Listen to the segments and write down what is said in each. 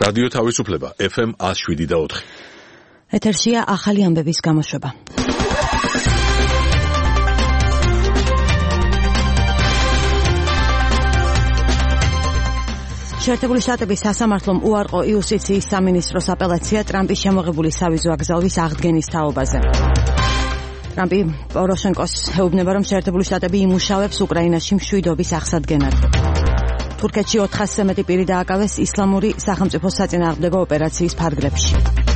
რადიო თავისუფლება FM 107.4. ეთერშია ახალი ამბების გამოშვება. შეერთებული შტატების სასამართლომ უარყო იუსტიციის სამინისტროს აპელაცია ტრამპის შემოღებული სავიზო აკრძალვის აღდგენის თაობაზე. ტრამპი პოროშენკოს ეუბნება, რომ შეერთებული შტატები იმუშავებს უკრაინაში მშვიდობის აღსადგენად. თურქეთში 400-ზე მეტი პირი დააკავეს ისლამური სახელმწიფოს საწინააღმდეგო ოპერაციის ფარგლებში.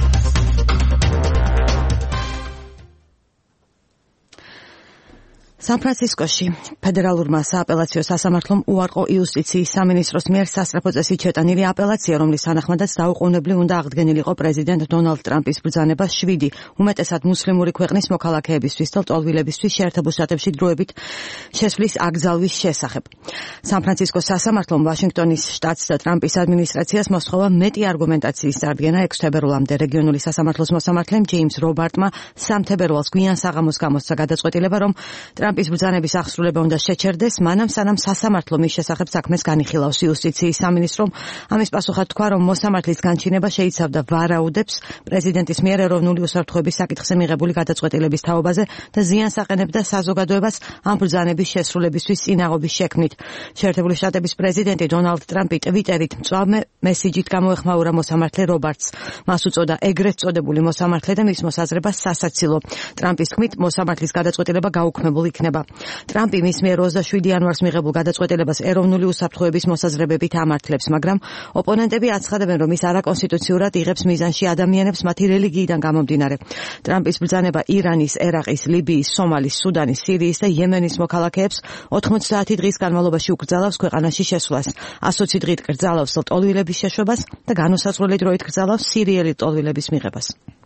სან-ფრანცისკოში ფედერალურმა სააპელაციო სასამართლომ უარყო იუსტიციის სამინისტროს მიერ სასწრაფო წესით შეტანილი აპელაცია, რომლის თანახმადაც დაუყოვნებლივ უნდა აღდგენილიყო პრეზიდენტ დონალდ ტრამპის ბრძანება 7 უმეტესად მუსლიმური ქვეყნის მოქალაქეებისთვის და ლტოლვილებისთვის შეერთებულ შტატებში დროებით შესვლის აკრძალვის შესახებ. სან-ფრანცისკოს სასამართლომ ვაშინგტონის შტატს და ტრამპის ადმინისტრაციას მოსთხოვა მეტი არგუმენტაციის წარდგენა 6 თებერვალამდე. რეგიონული სასამართლოს მოსამართლემ ჯეიმს რობარტმა 3 თებერვალს გვიან საღამოს გამოსცა გადაწყვეტილება, რომ ტრამპის ბრძანების აღსრულება უნდა შეჩერდეს, მანამ სანამ სასამართლო მის შესახებ საქმეს განიხილავს. იუსტიციის სამინისტრომ ამის პასუხად თქვა, რომ მოსამართლის განჩინება შეიცავდა ვარაუდებს პრეზიდენტის მიერ ეროვნული უსაფრთხოების საკითხზე მიღებული გადაწყვეტილების თაობაზე და ზიანს აყენებდა საზოგადოებას ამ ბრძანების შესრულებისთვის წინაღობის შექმნით. შეერთებული შტატების პრეზიდენტი დონალდ ტრამპი ტვიტერით მწვავე მესიჯით გამოეხმაურა მოსამართლე რობარტს. მას უწოდა ეგრეთ წოდებული მოსამართლე და მის მოსაზრებას სასაცილო. ტრამპის თქმით, მოსამართლის გადაწყვეტილება გაუქმებული იქნება. ტრამპი მის მიერ 27 იანვარს მიღებულ გადაწყვეტილებას ეროვნული უსაფრთხოების მოსაზრებებით ამართლებს, მაგრამ ოპონენტები აცხადებენ, რომ ის არაკონსტიტუციურად იღებს მიზანში ადამიანებს მათი რელიგიიდან გამომდინარე. ტრამპის ბრძანება ირანის, ერაყის, ლიბიის, სომალის, სუდანის, სირიის და იემენის მოქალაქეებს 90 დღის განმავლობაში უკრძალავს ქვეყანაში შესვლას. 120 დღით კრძალავს ლტოლვილების შეშვებას და განუსაზღვრელი დროით კრძალავს სირიელი ლტოლვილების მიღებას.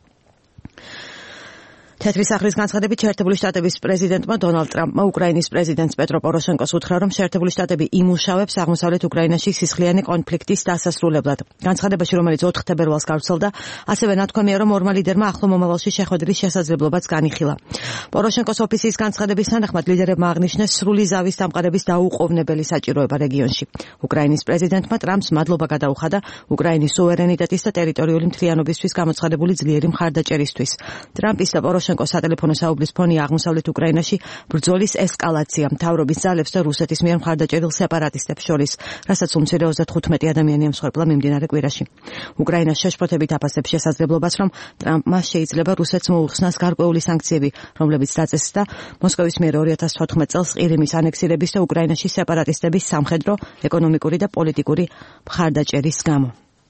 თეთრი სახლის განცხადებით შეერთებული შტატების პრეზიდენტმა დონალდ ტრამპმა უკრაინის პრეზიდენტს პეტრო პოროშენკოს უთხრა, რომ შეერთებული შტატები იმუშავებს აღმოსავლეთ უკრაინაში სისხლიანი კონფლიქტის დასასრულებლად. განცხადებაში, რომელიც 4 თებერვალს გავრცელდა, ასევე ნათქვამია, რომ ორმა ლიდერმა ახლო მომავალში შეხვედრის შესაძლებლობაც განიხილა. პოროშენკოს ოფისის განცხადების თანახმად ლიდერებმა აღნიშნეს სრული ზავის დამყარების დაუყოვნებელი საჭიროება რეგიონში. უკრაინის პრეზიდენტმა ტრამპს მადლობა გადაუხადა უკრაინის სუვერენიტეტის და ტერიტორიული მთლიანობისთვის გამოცხადებული ძლიერი მხარდაჭერისთვის. ტრამპის და პოროშენკოს სატელეფონო საუბრის ფონია აღმოსავლეთ უკრაინაში ბრძოლის ესკალაცია, მთავრობის ძალებს და რუსეთის მიერ მხარდაჭერილ სეპარატისტებს შორის, რასაც უმცირე 35 ადამიანი ემსხვერპლა მიმდინარე კვირაში. უკრაინას შეშფოთებით აფასებს შესაძლებლობას, რომ ტრამპმა შეიძლება რუსეთს მოუხსნას გარკვეული სანქციები, რომლებიც დაწესდა მოსკოვის მიერ 2014 წელს ყირიმის ანექსირების და უკრაინაში სეპარატისტების სამხედრო, ეკონომიკური და პოლიტიკური მხარდაჭერის გამო.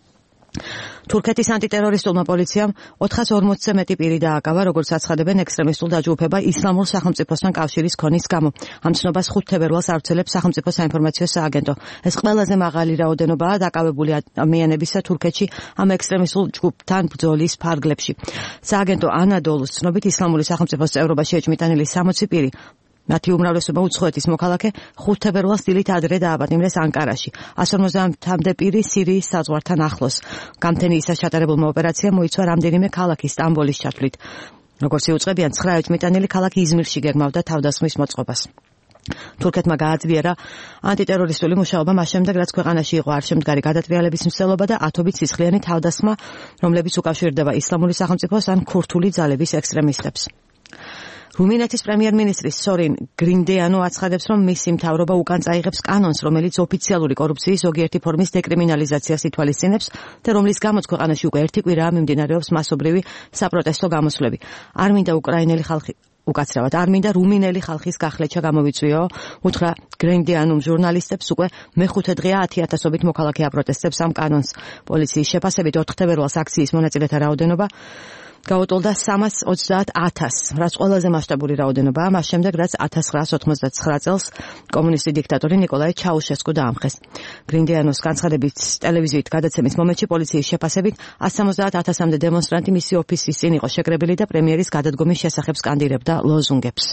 თურქეთის ანტიტერორისტულმა პოლიციამ 440-ზე მეტი პირი დააკავა, როგორც აცხადებენ ექსტრემისტულ დაჯგუფება ისლამურ სახელმწიფოსთან კავშირის ქონის გამო. ამ ცნობას 5 თებერვალს ავრცელებს სახელმწიფო საინფორმაციო სააგენტო. ეს ყველაზე მაღალი რაოდენობაა დაკავებული ადამიანებისა თურქეთში ამ ექსტრემისტულ ჯგუფთან ბრძოლის ფარგლებში. სააგენტო ანადოლუს ცნობით ისლამური სახელმწიფოს წევრობაში ეჭმიტანილი 60 პირი, მათი უმრავლესობა უცხოეთის მოქალაქე 5 თებერვალს დილით ადრე დააპატიმრეს ანკარაში. 150-მდე პირი სირიის საზღვართან ახლოს. გამთენიისას ჩატარებულმა ოპერაციამ მოიცვა რამდენიმე ქალაქი სტამბოლის ჩათვლით. როგორც იუწყებიან, 9 ეჭმიტანილი ქალაქი იზმირში გეგმავდა თავდასხმის მოწყობას. თურქეთმა გააძლიერა ანტიტერორისტული მუშაობა მას შემდეგ, რაც ქვეყანაში იყო არშემდგარი გადატრიალების მცდელობა და ათობით სისხლიანი თავდასხმა, რომლებიც უკავშირდება ისლამური სახელმწიფოს ან ქურთული ძალების ექსტრემისტებს. რუმინეთის პრემიერ-მინისტრი სორინ გრინდეანო აცხადებს, რომ მისი მთავრობა უკან წაიღებს კანონს, რომელიც ოფიციალური კორუფციის ზოგიერთი ფორმის დეკრიმინალიზაციას ითვალისწინებს და რომლის გამოც ქვეყანაში უკვე 1 კვირაა მიმდინარეობს მასობრივი საპროტესტო გამოსვლები. არ მინდა უკრაინელი ხალხი უკაცრავად არ მინდა რუმინელი ხალხის გახლეჩა გამოვიწვიო, უთხრა გრინდეანუმ ჟურნალისტებს. უკვე მე-5 დღეა 10,000-ობით მოქალაქე აპროტესტებს ამ კანონს. პოლიციის შეფასებით 4 თებერვალს აქციის მონაწილეთა რაოდენობა გაუტოლდა 330,000, რაც ყველაზე მასშტაბური რაოდენობაა, მას შემდეგ, რაც 1989 წელს კომუნისტი დიქტატორი ნიკოლაი ჩაუშესკუ დაამხეს. გრინდეანოს განცხადებით ტელევიზიით გადაცემის მომენტში პოლიციის შეფასებით 170,000-მდე დემონსტრანტი მისი ოფისის წინ იყო შეკრებილი და პრემიერის გადადგომის შესახებ სკანდირებდა ლოზუნგებს.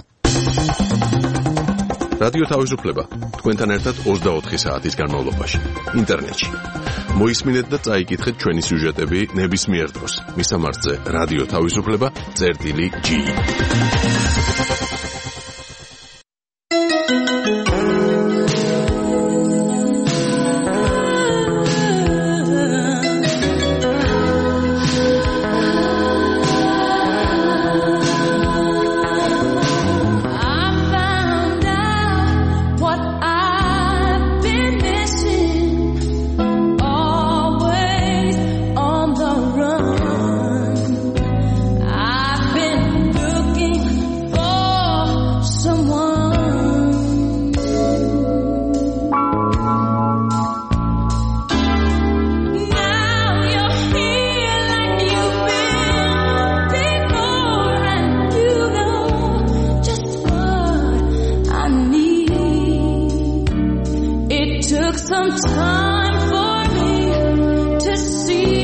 რადიო თავისუფლება თქვენთან ერთად 24 საათის განმავლობაში ინტერნეტში. მოისმინეთ და წაიკითხეთ ჩვენი სიუჟეტები ნებისმიერ დროს. მისამართზე რადიო თავისუფლება.gi. some time for me to see.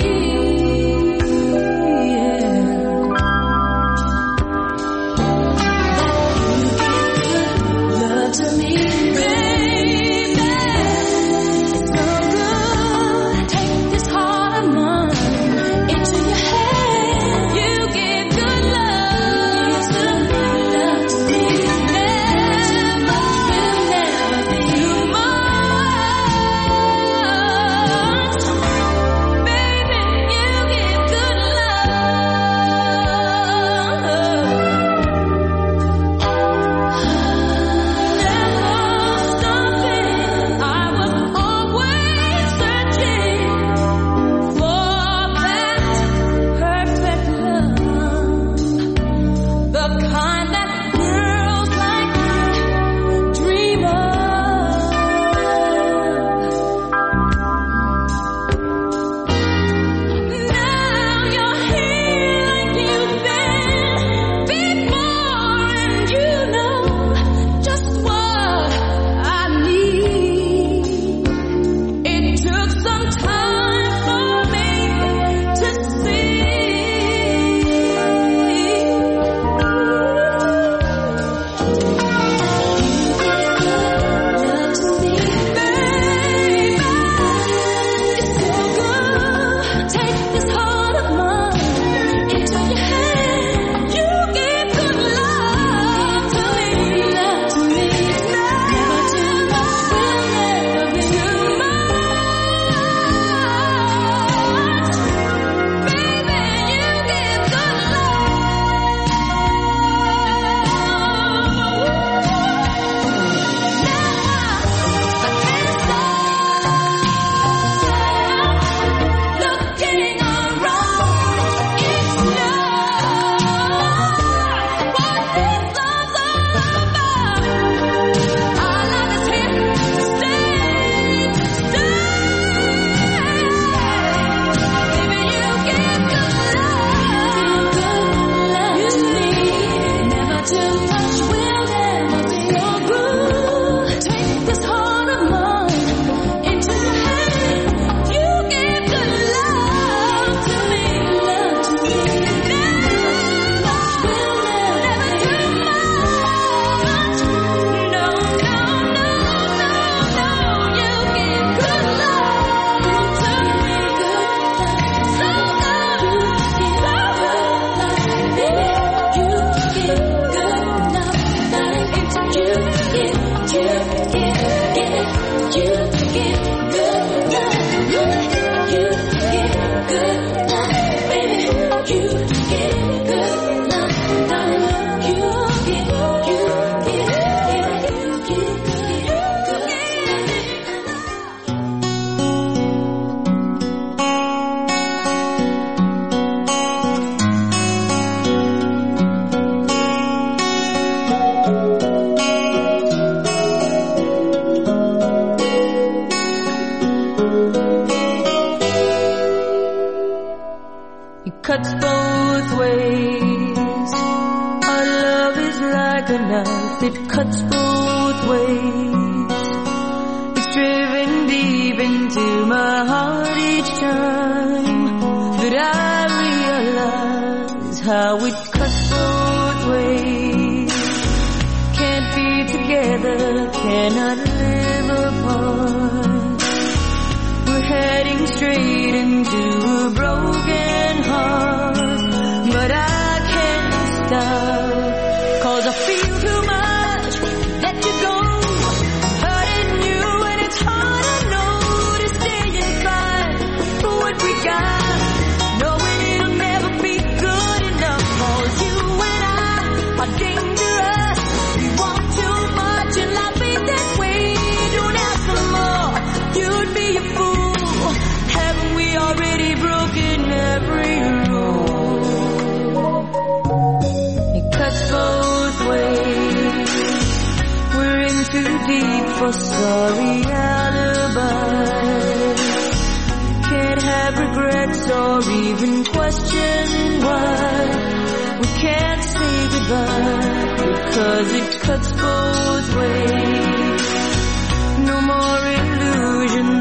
cuts both ways. Our love is like a knife, it cuts both ways. It's driven deep into my heart each time that I realize how it cuts both ways. Can't be together, cannot live apart. We're heading straight into a broken heart, but I can't stop, 'cause I feel too much, let you go, hurting you, and it's hard, I know, to stay inside for what we got, knowing it'll never be good enough, 'cause you and I are dangerous, we want too much, and life ain't that way, don't ask for more, you'd be a fool, haven't we already broken every rule? It cuts both ways, we're in too deep for sorry alibis, can't have regrets or even question why we can't say goodbye, because it cuts both ways. No more illusions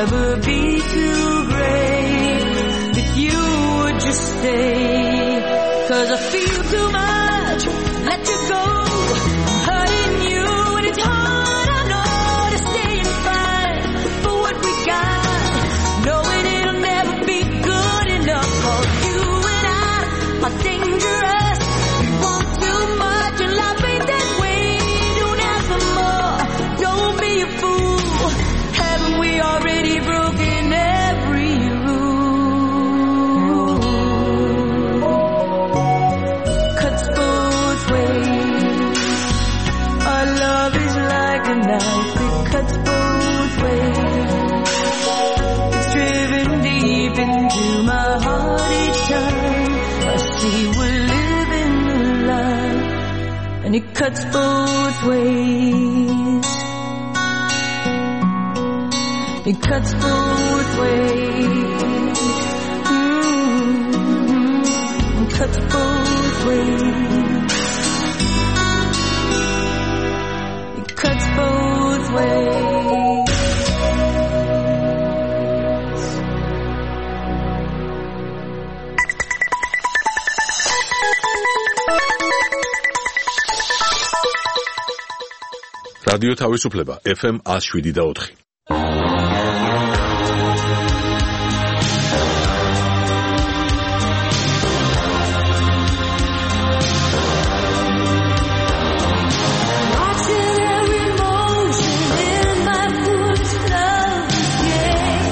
never be too great if you would just stay. 'Cause I feel too much, let you go, hurting you and it's hard, I know, to stay and fight for what we got, knowing it'll never be good enough. 'Cause you and I are dangerous, we want too much and life ain't that way. Don't ask for more, don't be a fool, haven't we already broken every rule? Cuts both ways, our love is like a knife, it cuts both ways. It's driven deep into my heart each time I see we're living the life, and it cuts both ways. It cuts both ways. It cuts both ways. It cuts both ways. რადიო თავისუფლება FM 107.4. Watching every motion in my foolish love again.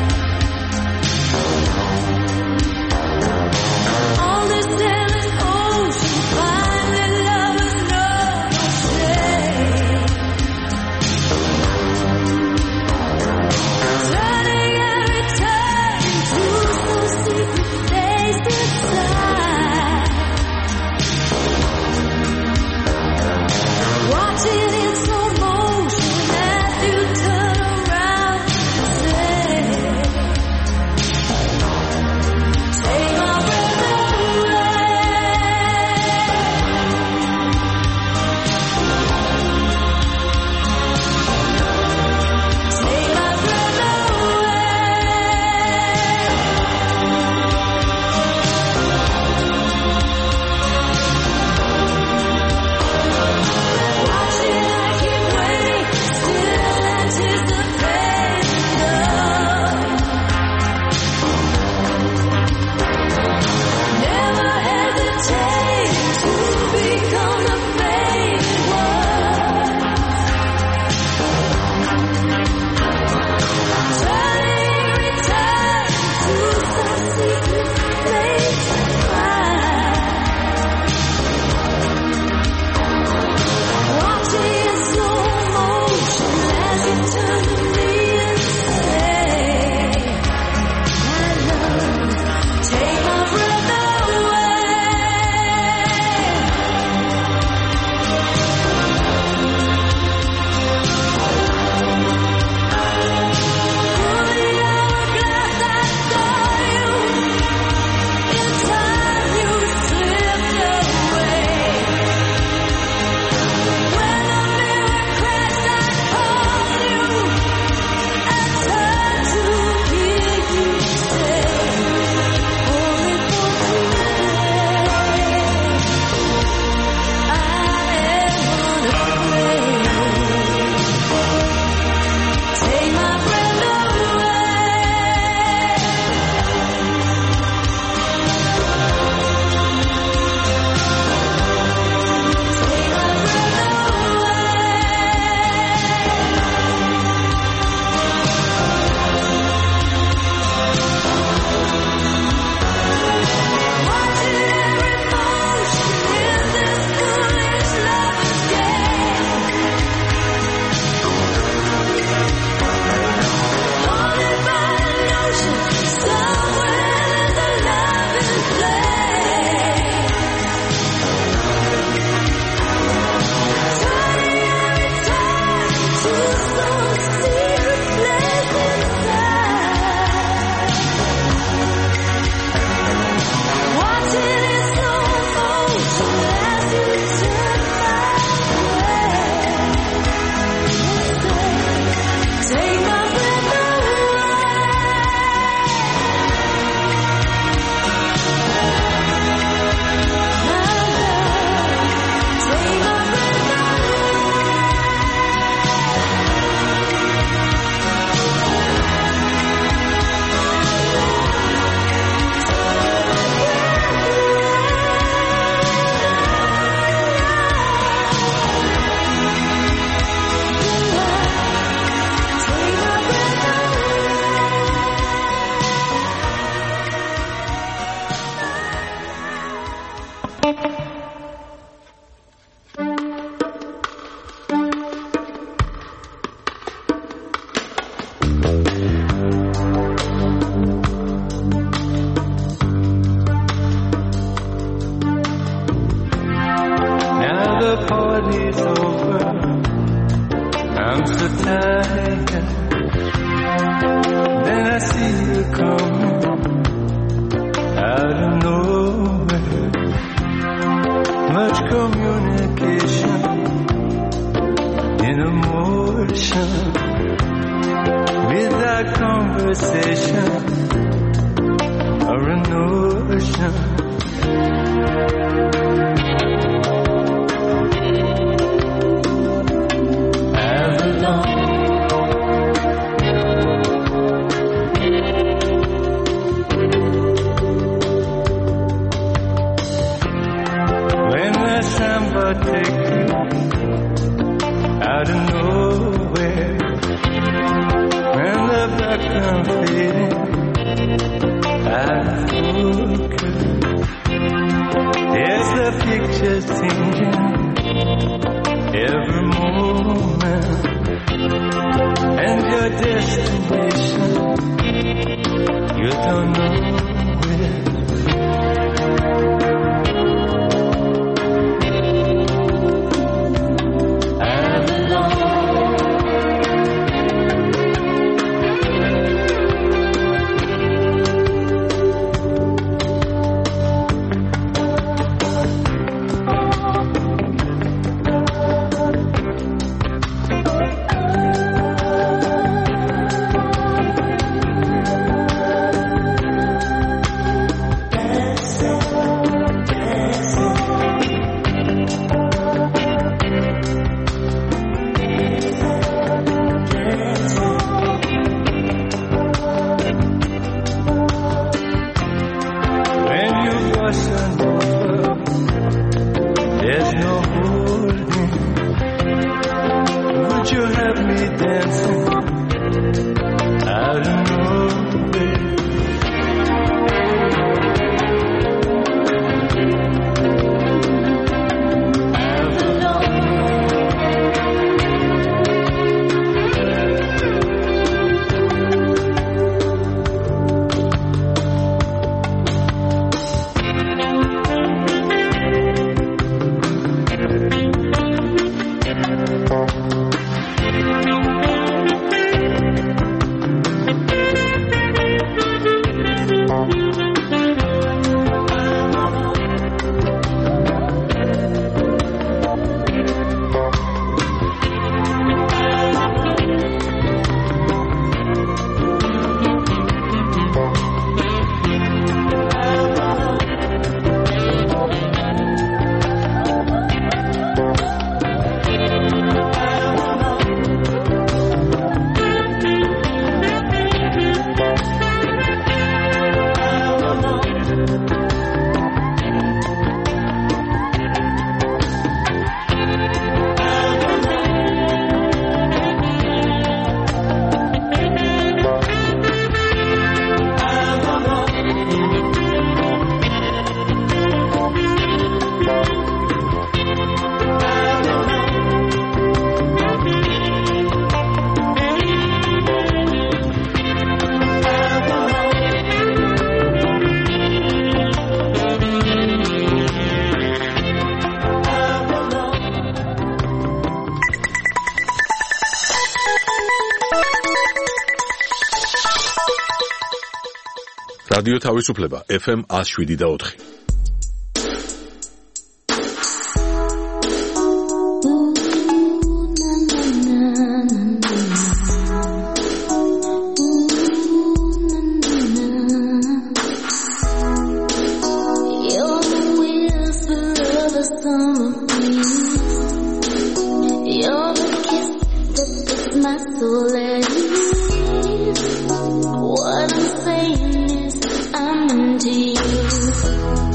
On this endless ocean, finding love is no mistake. I'm so tired. Then I see you coming out of nowhere. Much communication in emotion, without conversation or a notion. Take you out of nowhere, when the background fading out of focus, there's the picture changing every moment, and your destination you don't know where. რადიო თავისუფლება FM 107.4. What I'm saying is I'm into you.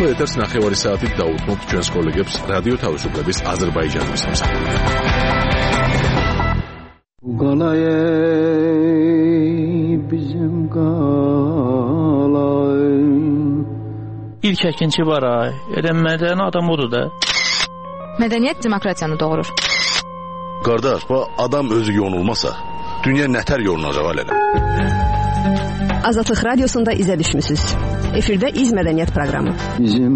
ახლა ეთერს 9 საათით დაუთმობთ ჩვენს კოლეგებს რადიო თავისუფლების აზერბაიჯანის მოსამართლედ. İlk əkinçi var ay. Mədəni adam odur da. Mədəniyyət demokratiyanı doğurur. Qardaş, adam özü yonulmasa, dünya nətər yolunacaq alələ? Azadlıq Radiosunda izə düşmüsünüz. Efirdə İz Mədəniyyət proqramı. Bizim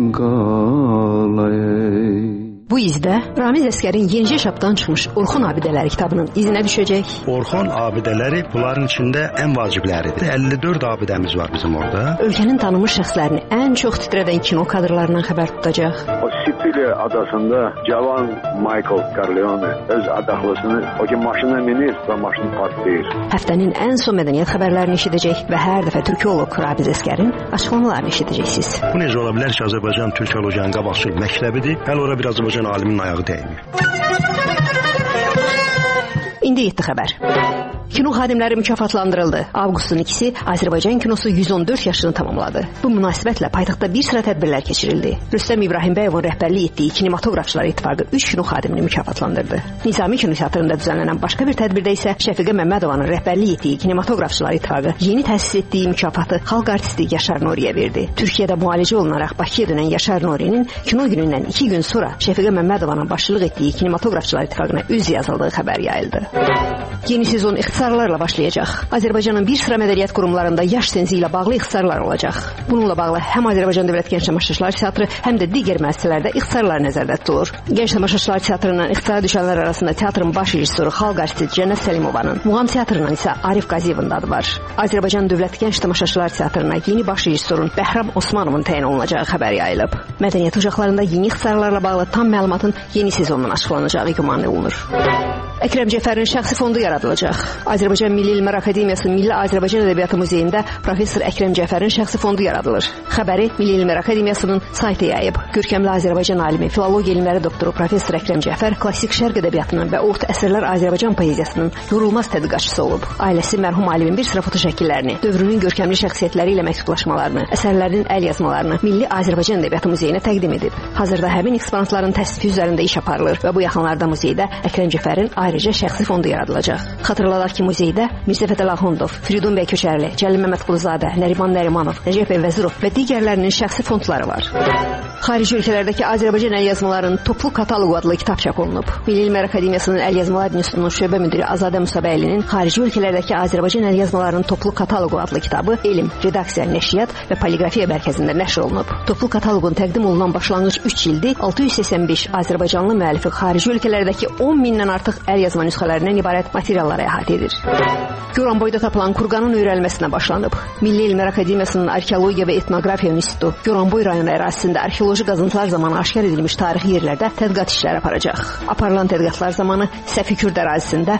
qalayı. Bu izdə Ramiz Əskərin Yenicə Şapdan çıxmış Orxon abidələri kitabının izinə düşəcək. Orxon abidələri bunların içində ən vacibləridir. 54 abidəmiz var bizim orada. Ölkənin tanınmış şəxslərini ən çox titrədən kino kadrlarından xəbər tutacaq. O Siciliya adasında cavan Michael Corleone öz adaxlısını o ki maşına minir və maşını partlayır. Həftənin ən son mədəniyyət xəbərlərini eşidəcək və hər dəfə türkoloq Ramiz Əskərin açıqlamalarını eşidəcəksiniz. Bu necə ola bilər ki, Azərbaycan türkologiyanın qabaqcıl məktəbidir. Hələ ora bir Azərbaycan aliminin ayağı dəymir. İndi 7 xəbər. Kino xadimləri mükafatlandırıldı. Avqustun 2-si Azərbaycan kinosu 114 yaşını tamamladı. Bu münasibətlə paytaxtda bir sıra tədbirlər keçirildi. Rüstəm İbrahimbəyovun rəhbərlik etdiyi Kinematografçılar İttifaqı 3 kino xadimini mükafatlandırdı. Nizami Kino Teatrında düzənlənən başqa bir tədbirdə isə Şəfiqə Məmmədovanın rəhbərlik etdiyi Kinematografçılar İttifaqı yeni təsis etdiyi mükafatı xalq artisti Yaşar Nuriyə verdi. Türkiyədə müalicə olunaraq Bakıya dönən Yaşar Nurinin kino günündən 2 gün sonra Şəfiqə Məmmədovanın başçılıq etdiyi Kinematografçılar İttifaqına üz yazıldığı xəbər yayıldı. Yeni sezon ixtisarlarla başlayacaq. Azərbaycanın bir sıra mədəniyyət qurumlarında yaş sensi ilə bağlı ixtisarlar olacaq. Bununla bağlı həm Azərbaycan Dövlət Gənc Tamaşaçılar Teatrı, həm də digər müəssisələrdə ixtisarlar nəzərdə tutulur. Gənc Tamaşaçılar Teatrından ixtisara düşənlər arasında teatrın baş rejissoru xalq artisti Cənnət Səlimovanın, Muğam Teatrından isə Arif Qaziyevin adı var. Azərbaycan Dövlət Gənc Tamaşaçılar Teatrına yeni baş rejissorun Bəhram Osmanovun təyin olunacağı xəbər yayılıb. Mədəniyyət ocaqlarında yeni ixtisarlarla bağlı tam məlumatın yeni sezondan açıqlanacağı güman olunur. Əkrəm Cəfərin şəxsi fondu yaradılacaq. Azərbaycan Milli Elmlər Akademiyası Milli Azərbaycan Ədəbiyyatı Muzeyində professor Əkrəm Cəfərin şəxsi fondu yaradılır. Xəbəri Milli Elmlər Akademiyasının saytı yayıb. Görkəmli Azərbaycan alimi, filologiya elmləri doktoru professor Əkrəm Cəfər klassik şərq ədəbiyyatının və orta əsrlər Azərbaycan poeziyasının yorulmaz tədqiqatçısı olub. Ailəsi mərhum alimin bir sıra foto şəkillərini, dövrünün görkəmli şəxsiyyətləri ilə məktublaşmalarını, əsərlərinin əl yazmalarını Milli Azərbaycan Ədəbiyyatı Muzeyinə təqdim edib. Hazırda həmin eksponatların təsvifi üzərində iş aparılır və bu yaxınlarda muzeydə Əkrəm Cəfərin ayrıca şəxsi fondu yaradılacaq. Xatırladaq ki, muzeydə Mirzə Fətəli Axundov, Firidun bəy Köçərli, Cəlil Məmmədquluzadə, Nəriman Nərimanov, Nəcəf bəy Vəzirov və digərlərinin şəxsi fondları var. Xarici ölkələrdəki Azərbaycan əlyazmalarının toplu kataloqu adlı kitab çap olunub. Milli Elmlər Akademiyasının Əlyazmalar İnstitutunun şöbə müdiri Azadə Musabəylinin xarici ölkələrdəki Azərbaycan əlyazmalarının toplu kataloqu adlı kitabı elm, redaksiya, nəşriyyat və poliqrafiya mərkəzində nəşr olunub. Toplu kataloqun təqdim olunan başlanğıc 3 ildir 685 Azərbaycanlı müəllifin xarici ölkələrdəki 10 mindən artıq əlyazma nüsxələrindən ibarət materialları əhatə edir. Goranboyda tapılan kurqanın öyrənilməsinə başlanıb. Milli Elmlər Akademiyasının Arxeologiya və Etnografiya İnstitutu Goranboy rayonu ərazisində arxeoloji qazıntılar zamanı aşkar edilmiş tarixi yerlərdə tədqiqat işləri aparacaq. Aparılan tədqiqatlar zamanı Səfikürd ərazisində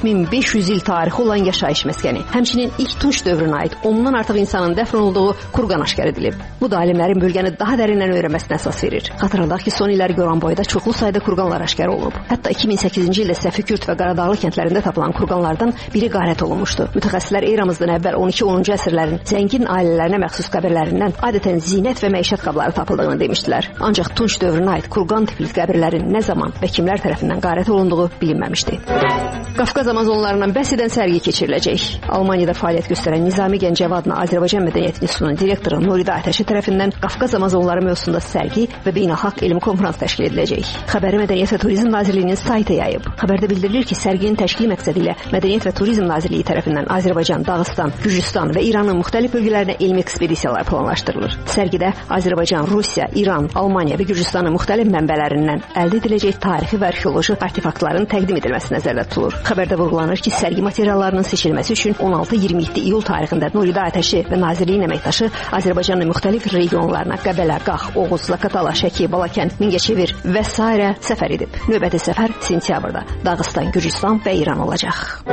4500 il tarixi olan yaşayış məskəni, həmçinin ilk Tunç dövrünə aid 10-dan artıq insanın dəfn olunduğu kurqan aşkar edilib. Bu da alimlərin bölgəni daha dərindən öyrənməsinə əsas verir. Xatırladaq ki, son illər Goranboyda çoxlu sayda kurqanlar aşkar olunub. Hətta 2008-ci ildə Səfikürd və Qaradağlı kəndlərində tapılan kurqanlardan biri qarət olunmuşdu. Mütəxəssislər eramızdan əvvəl 12-10-cu əsrlərin zəngin ailələrinə məxsus qəbirlərindən adətən zinət və məişət qabları tapıldığını demişdilər. Ancaq Tunç dövrünə aid kurqan tipli qəbirlərin nə zaman və kimlər tərəfindən qarət olunduğu bilinməmişdi. Qafqaz Amazonlarından bəhs edən sərgi keçiriləcək. Almaniyada fəaliyyət göstərən Nizami Gəncəvi adına Azərbaycan Mədəniyyət İnstitutunun direktoru Nuridə Atəşi tərəfindən Qafqaz Amazonları mövzusunda sərgi və beynəlxalq elmi konfrans təşkil ediləcək. Xəbəri Mədəniyyət və Turizm Nazirliyinin saytı yayıb. Xəbərdə bildirilir ki, sərginin təşkili məqsədi ilə Mədəniyyət və Turizm Nazirliyi tərəfindən Azərbaycan, Dağıstan, Gürcüstan və İranın müxtəlif bölgələrinə elmi ekspedisiyalar planlaşdırılır. Sərgidə Azərbaycan, Rusiya, İran, Almaniya və Gürcüstanın müxtəlif mənbələrindən əldə ediləcək tarixi və arxeoloji artefaktların təqdim edilməsi nəzərdə tutulur. Xəbərdə vurğulanır ki, sərgi materiallarının seçilməsi üçün 16-27 iyul tarixində Nuridə Atəşi və Nazirliyin əməkdaşı Azərbaycanın müxtəlif regionlarına Qəbələ, Qax, Oğuz, Zaqatala, Şəki, Balakənd, Mingəçevir və s. səfər edib. Növbəti səfər sentyabrda Dağıstan, Gürcüstan və İran olacaq.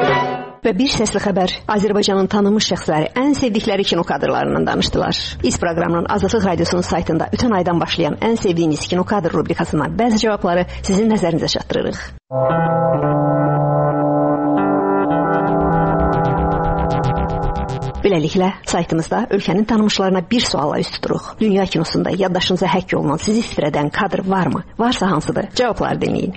Və bir səsli xəbər, Azərbaycanın tanınmış şəxsləri ən sevdikləri kino kadrlarından danışdılar. İz proqramının Azadlıq Radiosunun saytında ötən aydan başlayan ən sevdiyiniz kino kadr rubrikasından bəzi cavabları sizin nəzərinizə çatdırırıq. Beləliklə, saytımızda ölkənin tanınmışlarına bir sualla üst tuturuq. Dünya kinosunda yaddaşınıza həkk olunan sizi istifad edən kadr varmı? Varsa hansıdır? Cavabları dinləyin.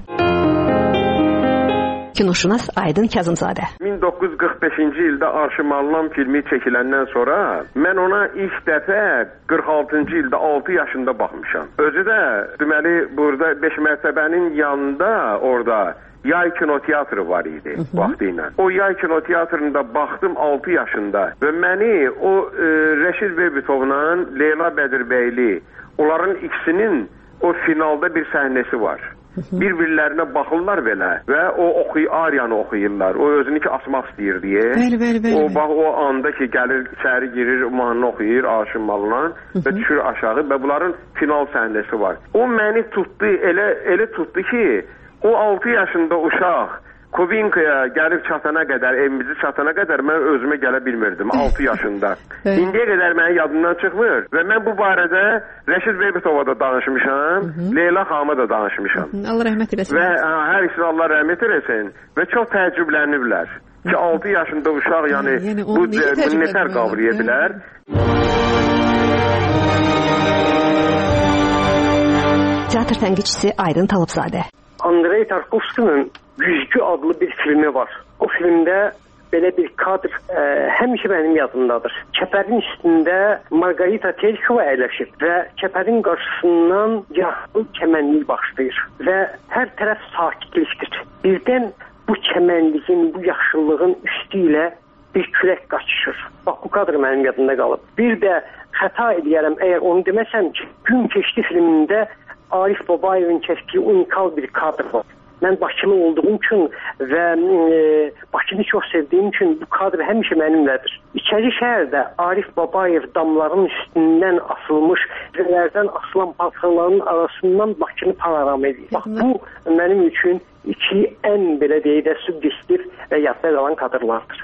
Kinoşünas Aydın Kazımzadə. 1945-ci ildə Arşım alınan filmi çəkiləndən sonra mən ona ilk dəfə 46-cı ildə 6 yaşında baxmışam. Özü də deməli burada 5 mərtəbənin yanında orada yay kinoteatrı var idi vaxtıyla. O yay kinoteatrında baxdım 6 yaşında və məni o Rəşid Verbitovla Leyla Bədirbəyli onların ikisinin o finalda bir səhnəsi var. Bir-birlərinə baxırlar belə və o ariyanı oxuyurlar. O özünü ki asmaq istəyir deyə. Bəli. O bax o anda ki gəlir, içəri girir, mahnı oxuyur, Aşım alınan və düşür aşağı və bunların final səhnəsi var. O məni tutdu, elə tutdu ki, o 6 yaşında uşaq Kubinkaya gəlib çatana qədər, evimizi çatana qədər mən özümə gələ bilmirdim 6 yaşında. İndiyə qədər mənim yadımdan çıxmır və mən bu barədə Rəşid Verbitova da danışmışam, Leyla xanıma da danışmışam. Allah rəhmət eləsin. Və hər ikisi Allah rəhmət eləsin və çox təəccübləniblər ki 6 yaşında uşaq yəni bu nətər qavraya bilər. Teatr tənqidçisi Aydın Talıbzadə. Andrey Tarkovskinin Güzgü adlı bir filmi var. O filmdə belə bir kadr həmişə mənim yadımdadır. Kəpərin üstündə Margarita Terkova əyləşib və kəpərin qarşısından yaşlı çəmənlik başlayır və hər tərəf sakitlikdir. Birdən bu çəmənliyin, bu yaşıllığın üstü ilə bir külək qaçışır. Bax bu kadr mənim yadımda qalıb. Bir də xəta edərəm əgər onu deməsəm ki, Gün Keçdi filmində Arif Babayevin çəkdiyi unikal bir kadr var. Mən Bakılı olduğum üçün və Bakını çox sevdiyim üçün bu kadr həmişə mənimlədir. İçəri şəhərdə Arif Babayev damların üstündən asılmış, zələrdən asılan paltarların arasından Bakını panoram edir. Bax bu mənim üçün iki ən belə deyək də subyektiv və yadda qalan kadrlardır.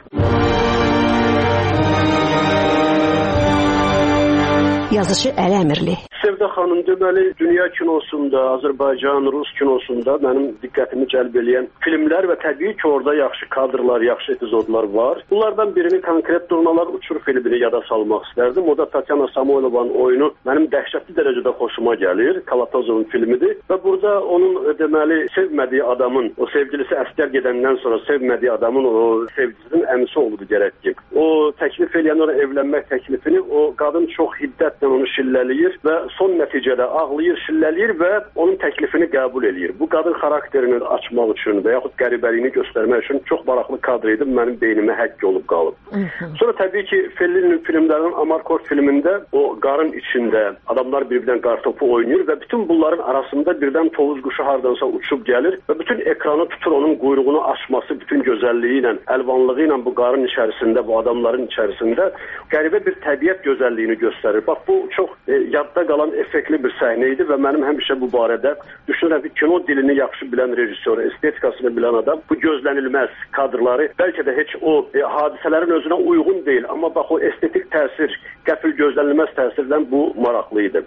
Yazıcı Əli Əmirli. Sevda xanım, deməli dünya kinosunda, Azərbaycan, Rus kinosunda mənim diqqətimi cəlb edən filmlər və təbii ki orada yaxşı kadrlar, yaxşı epizodlar var. Bunlardan birini konkret Durnalar Uçur filmini yada salmaq istərdim. O da Tatyana Samoylovanın oyunu mənim dəhşətli dərəcədə xoşuma gəlir. Kalatozovun filmidir və burada onun deməli sevmədiyi adamın, o sevgilisi əskər gedəndən sonra sevmədiyi adamın o sevgilisinin əmisi oldu gərək ki. O təklif edən ona evlənmək təklifini o qadın çox hiddətlə onu şillələyir və son nəticədə ağlayır, şillələyir və onun təklifini qəbul eləyir. Bu qadın xarakterini açmaq üçün və yaxud qəribəliyini göstərmək üçün çox maraqlı kadr idi, mənim beynimə həkk olub qalıb. Sonra təbii ki, Fellini'nin filmlərinin Amarkort filmində o qarın içində adamlar bir-birdən qartopu oynayır və bütün bunların arasında birdən tovuz quşu hardansa uçub gəlir və bütün ekranı tutur onun quyruğunu açması, bütün gözəlliyi ilə, əlvanlığı ilə bu qarın içərisində, bu adamların içərisində qəribə bir təbiət gözəlliyini göstərir. Bax, bu çox yadda qalan effektli bir səhnə idi və mənim həmişə bu barədə düşünürəm ki, kino dilini yaxşı bilən rejissor, estetikasını bilən adam bu gözlənilməz kadrları bəlkə də heç o hadisələrin özünə uyğun deyil, amma bax o estetik təsir, qəfil gözlənilməz təsirdən bu maraqlı idi.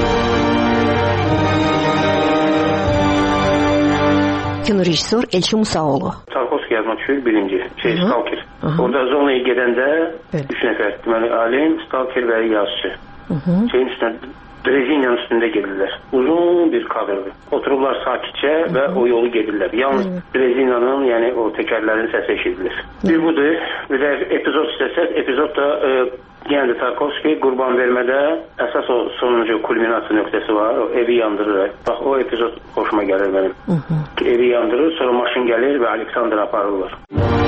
Kino rejissor Elçin Musaoğlu. Tarkovski yazmaq üçün birinci Stalker. Orada zonaya gedəndə 3 nəfər, deməli alim, Stalker və yazıcı. Şeyin üstündə, Brezinyanın üstündə gedirlər. Uzun bir kadrdır. Otururlar sakitcə və o yolu gedirlər. Yalnız Brezinyanın, yəni o təkərlərin səsi eşidilir. Bir budur. Bir də epizod istəsək, epizod da yenə də Tarkovski qurban vermədə əsas o sonuncu kulminasiya nöqtəsi var. O evi yandırır. Bax o epizod xoşuma gəlir mənim. Evi yandırır, sonra maşın gəlir və Aleksandr aparırlar.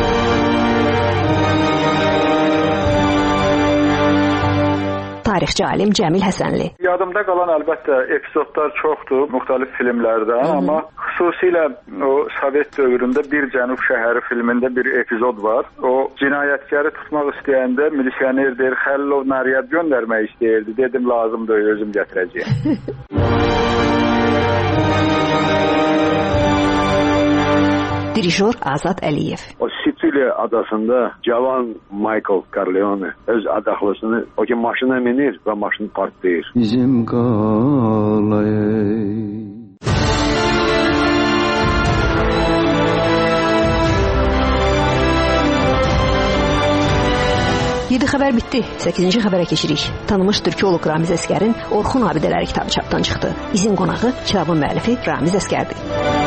Tarixçi alim Cəmil Həsənli. Yadımda qalan əlbəttə epizodlar çoxdur müxtəlif filmlərdən, amma xüsusilə o Sovet dövründə Bir Cənub şəhəri filmində bir epizod var. O cinayətkarı tutmaq istəyəndə milisioner deyir, Xəlilov naryad göndərmək istəyirdi. Dedim, lazımdır, özüm gətirəcəyəm. Dirijor Azad Əliyev. O Siciliya adasında cavan Michael Corleone öz adaxlısını o ki maşına minir və maşını partlayır. Bizim qalay. 7 xəbər bitdi. 8-ci xəbərə keçirik. Tanınmış türkoloq Ramiz Əsgərin Orxun abidələri kitabı çapdan çıxdı. İzin qonağı kitabın müəllifi Ramiz Əsgərdir.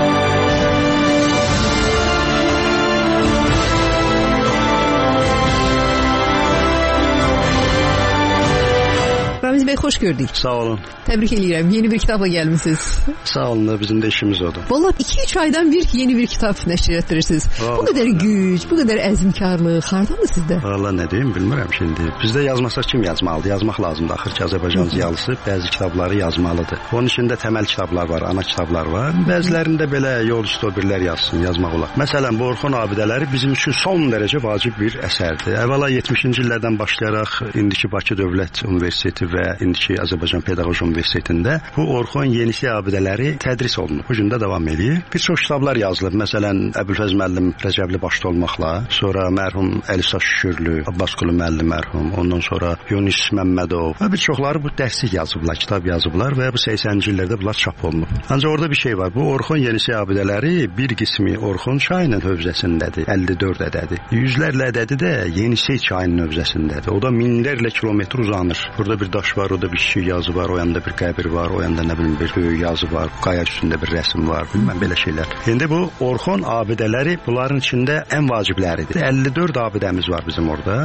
Ramiz bəy, xoş gördük. Sağ olun. Təbrik edirəm. Yeni bir kitabla gəlmisiniz. Sağ olun, bizim də işimiz odur. Vallahi 2-3 aydan bir yeni bir kitab nəşr etdirirsiniz. Bu qədər güc, bu qədər əzmkarlıq hardandır sizdə? Vallahi nə deyim, bilmirəm şimdi. Bizdə yazmasaq kim yazmalıdır? Yazmaq lazımdır. Axır ki, Azərbaycan ziyalısı bəzi kitabları yazmalıdır. Onun içində təməl kitablar var, ana kitablar var. Bəzilərində belə yol üstü birlər yazsın, yazmaq olar. Məsələn, bu Orxun abidələri bizim üçün son dərəcə vacib bir əsərdir. Əvvəla 70-ci illərdən başlayaraq indiki Bakı Dövlət Universiteti və indiki Azərbaycan Pedaqoji Universitetində bu Orxun yenisi abidələri tədris olunub. Bu gün də davam edir. Bir çox kitablar yazılıb. Məsələn, Əbülfəz müəllim Rəcəbli başda olmaqla, sonra mərhum Əlisa Şükürlü, Abbasqulu müəllim mərhum, ondan sonra Yunus Məmmədov və bir çoxları bu dərslik yazıblar, kitab yazıblar və bu 80-ci illərdə bunlar çap olunub. Ancaq orada bir şey var. Bu Orxun yenisi abidələri bir qismi Orxun çayının hövzəsindədir, 54 ədədi. Yüzlərlə ədədi də Yenisey çayının hövzəsindədir. O da minlərlə kilometr uzanır. Burada bir daş var, orada bir kiçik yazı var, o yanda bir qəbir var, o yanda nə bilim bir böyük yazı var, qaya üstündə bir rəsm var, bilməm belə şeylər. İndi bu Orxun abidələri bunların içində ən vacibləridir. 54 abidəmiz var bizim orada.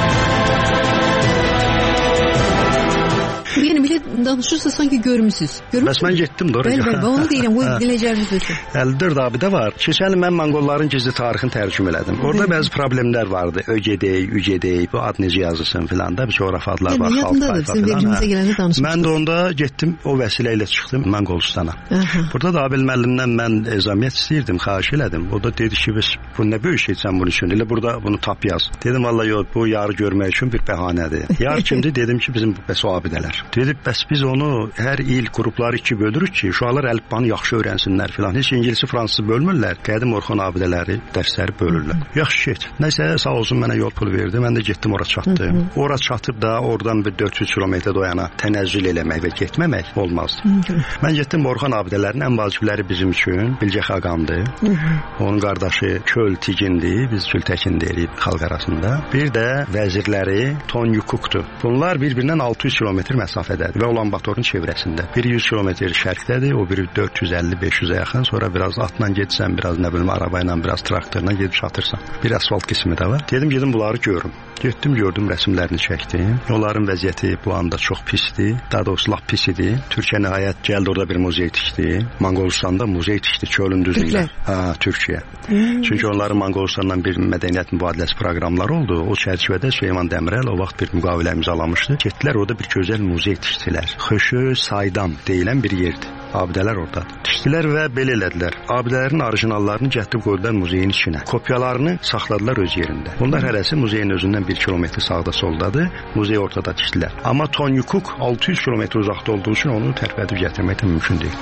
Yəni belə danışırsa sanki görmüsüz. Bəs mən getdim də oraya. Bəli, onu deyirəm, bu dinləyicilərimiz üçün. 54 abidə var. Keçən il mən Monqolların gizli tarixini tərcümə elədim. Orada bəzi problemlər vardı. Ögedey, bu ad necə yazılsın filan da, bir coğrafi adlar var, xalq tayfa filan. Mən də onda getdim, o vəsilə ilə çıxdım Monqolistana. Burada da Abil müəllimdən mən ezamiyyət istəyirdim, xahiş elədim. O da dedi ki, bu nə böyük şeysən bunun üçün. Elə burada bunu tap yaz. Dedim vallahi yox, bu yarı görmək üçün bir bəhanədir. Yar kimdir? Dedim ki, bizim bəs o abidələr. Dedib, bəs biz onu hər il qrupları 2 bölürük ki, uşaqlar əlifbanı yaxşı öyrənsinlər filan. Heç İngilisi, fransızı bölmürlər. Qədim Orxun abidələri dərsləri bölürlər. Yaxşı get. Nəsə sağ olsun mənə yol pul verdi. Mən də getdim ora çatdım. Ora çatıb da oradan bir 400 kilometr o yana tənəzzül eləmək və getməmək olmazdı. Mən getdim Orxun abidələrinin ən vacibləri bizim üçün Bilgə Xaqandır. Onun qardaşı Köl Tigindir. Biz Gültəkin deyirik xalq arasında. Bir də vəzirləri Ton Yukukdur. Bunlar bir-birindən 600 kilometr məsafədədir və Ulan-Batorun çevrəsində. Biri 100 kilometr şərqdədir, o biri 450-500-ə yaxın. Sonra biraz atla getsən, biraz nə bilim arabayla, biraz traktorla gedib çatırsan. Bir asfalt qismi də var. Dedim bunları görüm. Getdim, gördüm, rəsmlərini çəkdim. Onların vəziyyəti bu anda çox pisdir. Daha doğrusu lap pis idi. Türkiyə nəhayət gəldi orada bir muzey tikdi. Monqolistanda muzey tikdi çölün düzündə. Türkiyə. Çünki onların Monqolistandan bir mədəniyyət mübadiləsi proqramları oldu. O çərçivədə Süleyman Dəmirəl o vaxt bir müqavilə imzalamışdı. Getdilər orada bir gözəl muzey tikdilər. Xöşö Saydam deyilən bir yerdir. Abidələr oradadır. Tikdilər və belə elədilər. Abidələrin orijinallarını gətirib qoydular muzeyin içinə. Kopyalarını saxladılar öz yerində. Bunlar hərəsi muzeyin özündən 1 kilometr sağda soldadır. Muzey ortada tikdilər. Amma Ton Yukuk 600 kilometr uzaqda olduğu üçün onu tərpədib gətirmək də mümkün deyil.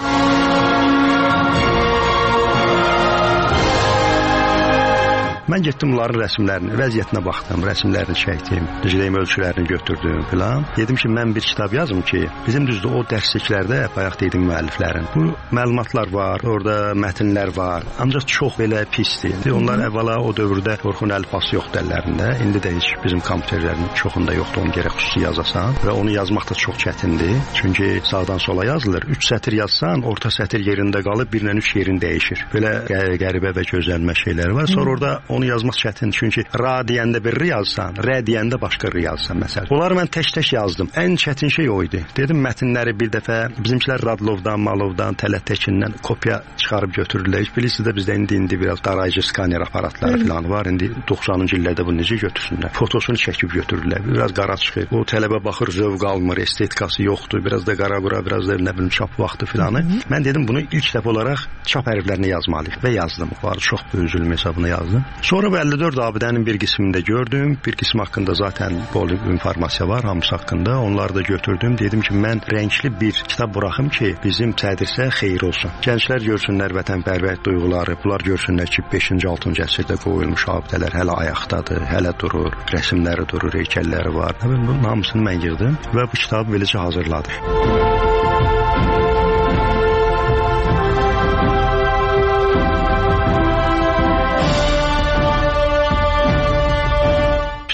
Mən getdim onların rəsmlərini, vəziyyətinə baxdım, rəsmlərini çəkdim, necələyim ölçülərini götürdüm filan. Dedim ki, mən bir kitab yazım ki, bizim düzdür o dərsliklərdə bayaq dedim müəlliflərin. Bu məlumatlar var, orada mətnlər var, ancaq çox belə pisdir. Onlar əvvəla o dövrdə Orxun əlifbası yoxdur əllərində. İndi də heç bizim kompüterlərin çoxunda yoxdur, onu gərək xüsusi yazasan və onu yazmaq da çox çətindir. Çünki sağdan sola yazılır. 3 sətir yazsan, orta sətir yerində qalıb, 1 ilə 3 yerin dəyişir. Belə qəribə və gözəlmə şeylər var. Sonra orada onu yazmaq çətin, çünki ra deyəndə bir r yazsan, rə deyəndə başqa r yazsan məsələn. Onları mən tək-tək yazdım. Ən çətin şey o idi. Dedim mətnləri bir dəfə bizimkilər Radlovdan, Malovdan, Tələtəkindən kopya çıxarıb götürürlər. Bilirsiniz də bizdə indi biraz darayıcı skaner aparatları falan var. İndi 90-cı illərdə bunu necə götürsünlər? Fotosunu çəkib götürürlər. Biraz qara çıxır. O tələbə baxır, zövq almır, estetikası yoxdur. Biraz da qara-qura, biraz da nə bilim çap vaxtı filanı. Mən dedim bunu ilk dəfə olaraq çap hərflərinə yazmalıyıq və yazdım. Var çox böyük zülm hesabına yazdım. Sonra bu 54 abidənin bir qismində gördüm. Bir qismi haqqında zaten bol informasiya var, hamısı haqqında. Onları da götürdüm. Dedim ki, mən rəngli bir kitab buraxım ki, bizim tədrisə xeyir olsun. Gənclər görsünlər vətənpərvər duyğuları. Bunlar görsünlər ki, 5-ci, 6-cı əsrdə qoyulmuş abidələr hələ ayaqdadır, hələ durur. Rəsmləri durur, heykəlləri var. Bunun hamısını mən yığdım və bu kitabı beləcə hazırladım.